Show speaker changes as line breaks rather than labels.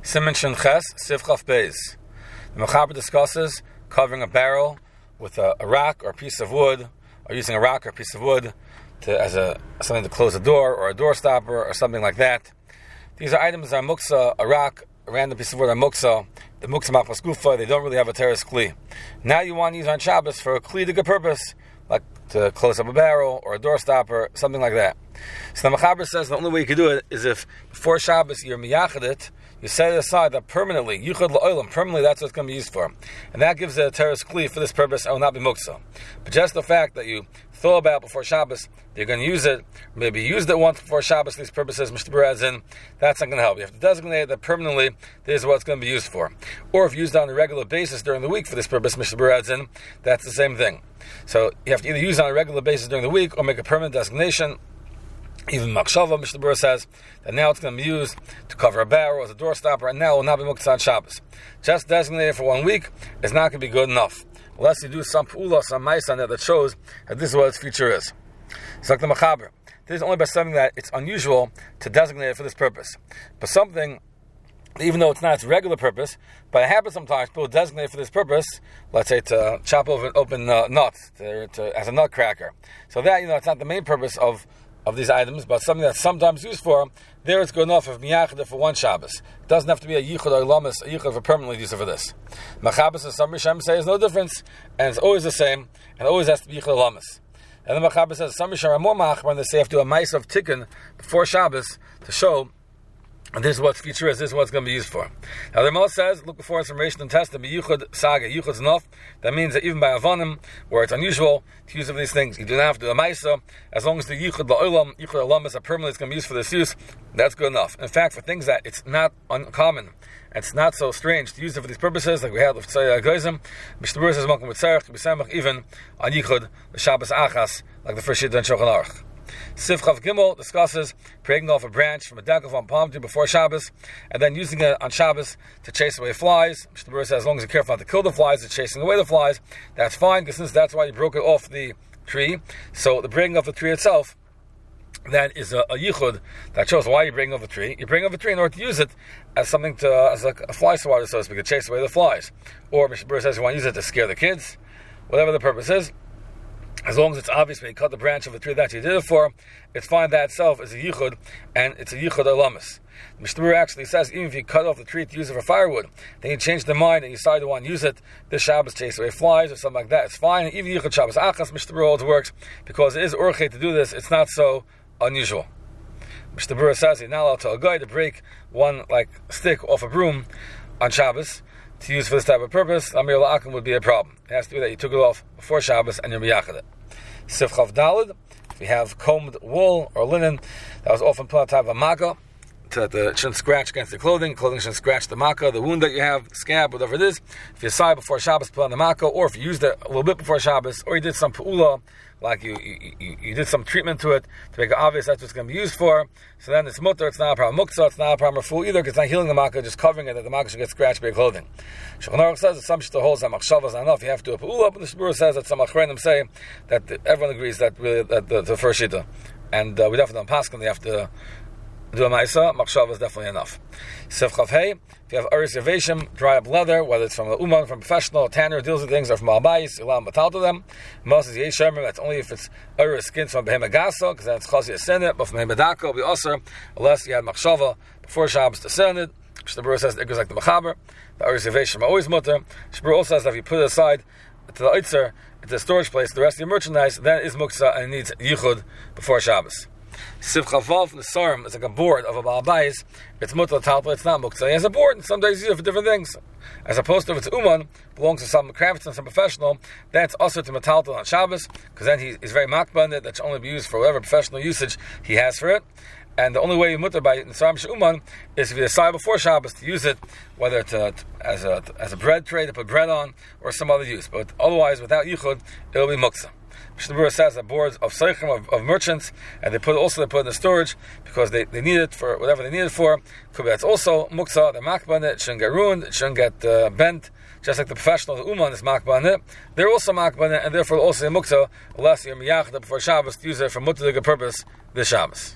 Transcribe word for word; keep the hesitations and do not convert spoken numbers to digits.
Siman Shin Ches, Siv Chaf Beis. The Mechaber discusses covering a barrel with a, a rock or a piece of wood, or using a rock or a piece of wood to, as a something to close a door, or a door stopper, or something like that. These are items that are muksa, a rock, a random piece of wood, are muksa. The muksa machmas gufa, they don't really have a teres kli. Now you want to use on Shabbos for a kli to good purpose, like to close up a barrel or a door stopper, something like that. So the Mechaber says the only way you can do it is if before Shabbos you're miyachad it, you set it aside that permanently, yichud la'olam, permanently that's what it's going to be used for. And that gives it a teres kli for this purpose, and will not be muksa. But just the fact that you thought about before Shabbos, you're going to use it, maybe you used it once before Shabbos, these purposes, Mister Berazin, that's not going to help. You have to designate that permanently, this is what it's going to be used for. Or if you use it on a regular basis during the week for this purpose, Mister Berazin, that's the same thing. So you have to either use it on a regular basis during the week, or make a permanent designation. Even Machshava, Mister Bura says, that now it's going to be used to cover a barrel as a door stopper, and now it will not be muktzah on Shabbos. Just designated for one week is not going to be good enough. Unless you do some p'ula, some mice on it that shows that this is what its future is. It's like the Mechaber. This is only by something that it's unusual to designate it for this purpose. But something, even though it's not its regular purpose, but it happens sometimes, people designate it for this purpose, let's say to chop open, open uh, nuts, to, to, as a nut cracker. So that, you know, it's not the main purpose of of these items, but something that's sometimes used for, there it's good enough of miyachad for one Shabbos. It doesn't have to be a yichud or lamas, a yichud for permanently use for this. Machabas and some Rishayim say there's no difference, and it's always the same, and always has to be yichud or lamas. And then Machabas says some Rishayim are more machmir when they say you have to do a ma'is of tikkun before Shabbos to show and this is what its future is, this is what it's going to be used for. Now the Ramah says, look before information and test, and yichud saga, yichud's enough. That means that even by avonim, where it's unusual to use of these things, you do not have to do a ma'isa, as long as the yichud la'olam, yichud olam is a permanently it's going to be used for this use, that's good enough. In fact, for things that it's not uncommon, and it's not so strange to use it for these purposes, like we had with Tzayah Goizim, Mister Bura says, Malkum Mitzarech, B'samach, even on yichud, the Shabbos Achas, like the first Shidduch in Shulchan Aruch. Siv Chav Gimel discusses breaking off a branch from a deck of one palm tree before Shabbos, and then using it on Shabbos to chase away flies. Mister Bura says as long as you're careful not to kill the flies, it's chasing away the flies, that's fine, because since that's why you broke it off the tree, so the breaking of the tree itself, that is a, a yichud that shows why you're breaking off a tree. You bring off a tree in order to use it as something to, uh, as like a fly swatter, so to speak, to chase away the flies. Or Mister Bura says you want to use it to scare the kids, whatever the purpose is. As long as it's obvious when you cut the branch of the tree that you did it for, it's fine. That itself is a yichud, and it's a yichud alamis. Mister Bura actually says even if you cut off the tree to use it for firewood, then you change the mind and you decide to want to use it this Shabbos chase away flies or something like that, it's fine. And even yichud Shabbos achas, Mister Bura always works because it is urche to do this. It's not so unusual. Mister Bura says you're not allowed to a guy to break one like stick off a broom on Shabbos to use for this type of purpose. Amir la'akim would be a problem. It has to be that you took it off before Shabbos and you're miyachad it. Sif Chav Daled, if you have combed wool or linen, that was often put on top of a makkah, so that it shouldn't scratch against the clothing, clothing shouldn't scratch the makkah, the wound that you have, scab, whatever it is. If you decide before Shabbos put on the makkah, or if you used it a little bit before Shabbos, or you did some pu'ula, like you, you, you, you did some treatment to it to make it obvious that's what it's going to be used for, so then it's mutter, it's not a problem muktzah, it's not a problem fool either, because it's not healing the makkah, just covering it, that the makkah should get scratched by your clothing. Shulchan Aruch says that some shita holds that machshava is not enough, you have to do a pu'ula, but the Shibur says that some achrenim say that the, everyone agrees that really that the, the first shita, and uh, we definitely don't paskin, you have to do a ma'isa, machshava is definitely enough. Sif Chav Hey, if you have aris yaveshim, dry up leather, whether it's from a uman, from a professional, a tanner, deals with things, or from al-bayis, you allow them to them. Most is yesh shemer, that's only if it's aris skin from behema gasa, because then it's chazi asenet, but from behema daka will be usher, unless you had machshava before Shabbos to asenet. Mister Bura says it goes like the mechaber, the aris yaveshim are always mutter. Mister Bura also says that if you put it aside to the oitzer, into the storage place, the rest of your merchandise, then it is muktzah and it needs yichud before Shabbos. Siv Chavav from the Sarim is like a board of a Baal Bayis. It's mutter talpa, it's not muktzah. He has a board, and some days use it for different things. As opposed to if it's uman, belongs to some craftsman, some professional, then it's also to metaltal on Shabbos, because then he, he's very makba in it, that should only be used for whatever professional usage he has for it. And the only way you mutter by Sarim She'uman is if you decide before Shabbos to use it, whether it's a, as a as a bread tray to put bread on, or some other use. But otherwise, without yichud, it will be muktzah. Mister Bura says that boards of seichim, of, of merchants, and they put also they put in the storage because they, they need it for whatever they need it for. Could be that's also muktzah. They're makba on it. It shouldn't get ruined. It shouldn't get uh, bent. Just like the professional, the uman is makba on it. They're also makba on it, and therefore also a muktzah unless you're miyachad before Shabbos to use it for mutter purpose this Shabbos.